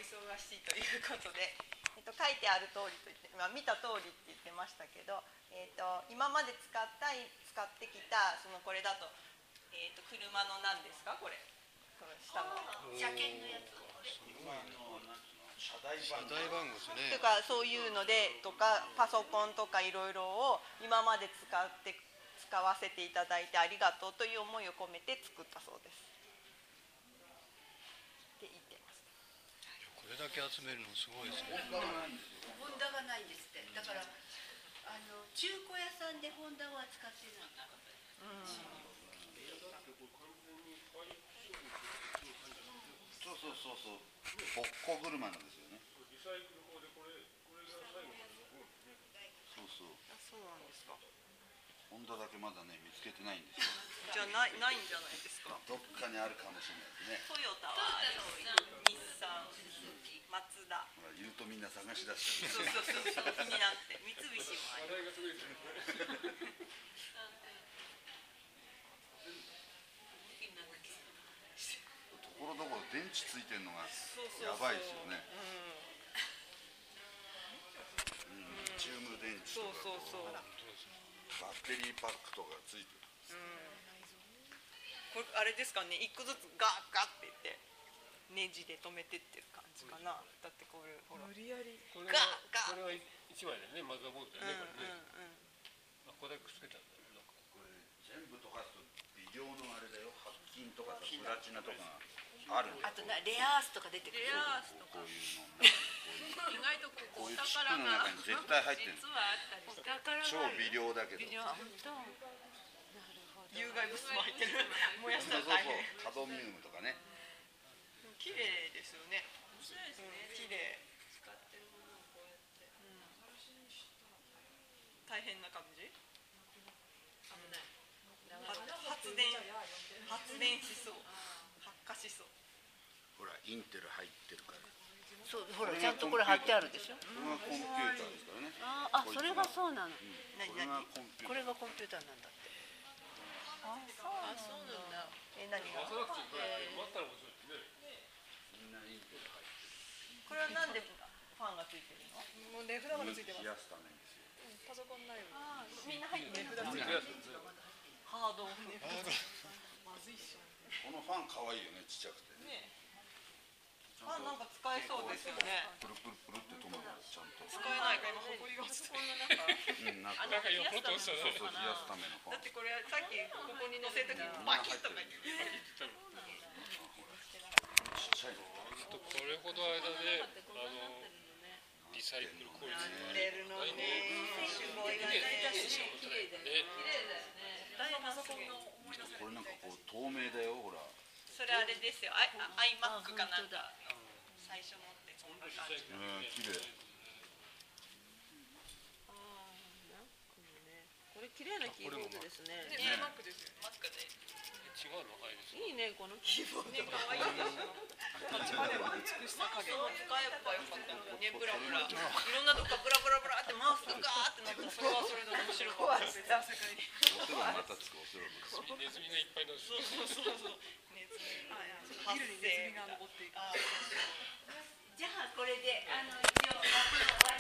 忙しいということで、書いてある通りと言って、見た通りって言ってましたけど、今まで使ってきたこれだと、車の何ですかこれ、この下の車検のやつ。 車台番号ですね。 とかそういうのでとかパソコンとかいろいろを今まで使わせていただいてありがとうという思いを込めて作ったそうです。って言ってます。 これだけ集めるのすごいですね。 ホンダがないんですって。だから中古屋さんでホンダを扱ってない。 そうボッコ車なんですよね。リサイクル法でこれが最後まで残るんですね。 そうなんですか。 ホンダだけまだね見つけてないんですよ。 じゃあないんじゃないですか。 どっかにあるかもしれないですね。 トヨタは日産、マツダ。 ほら言うとみんな探し出してる。 そう気になって三菱もある。 ところどころ電池ついてるのがやばいですよね。リチウム電池とかバッテリーパックとかついてる。 これあれですかね、一個ずつガッって言ってネジで止めてってる感じかな。だってこれほら無理やりガッこれは一枚だよね、マザーボードだよね、これね。これくっつけたんだよ。 これ全部溶かすと微量のあれだよ、白金とかさ、プラチナとかあるんだよ。 あとレアアースとか出てくる。 レアアースとかこういうの意外とこういうチップの中に絶対入ってる。 実はあったりして超微量だけど。 有害物質も入ってる。燃やしたら大変。 カドミウムとかね。 綺麗ですよね。綺麗。大変な感じ。発電しそう。発火しそう。 ほらインテル入ってるから。 そうほらちゃんとこれ貼ってあるでしょ。 これがコンピューターですからね。 それがそうなの。 これがコンピューターなんだって。 そうなんだ。何が？これはなんでファンがついてるの？ もう値札までついてます。 冷やすためにですよ。 パソコン内部。 みんな入ってる。 値札ついてます。 ハードオフ。 まずいっしょ。 このファン可愛いよね、ちっちゃくて。 ね。ファンなんか使えそうですよね。 プルプルプルって止まるちゃんと。 使えないか今埃が落ちてる。 なんかよっぽど落ちたね。 そう冷やすためのファン。 だってこれさっきここに乗せた時にバキッとか言って。 ちっちゃいの。 これほどあれだね、リサイクル効率が出るのね。すごいね。 綺麗だよね。 これなんかこう透明だよ、ほら。 それあれですよ。iMac かなんか最初持ってこんな感じ。 綺麗。 これ綺麗なキーボードですね。 Mac ですよ。Mac で。 違うの？ いいねこのキーボード。 可愛いでしょ。 立ちまでは美しさ加減。 そう使えばよかったのにね、ブラブラ。いろんなとこからブラブラってマウスがガーってなったらそれはそれで面白かった。 お世話またつくお世話。 ネズミがいっぱいの。 そう。ネズミ。 ビルにネズミが登っていく。 じゃあこれで一応終わり。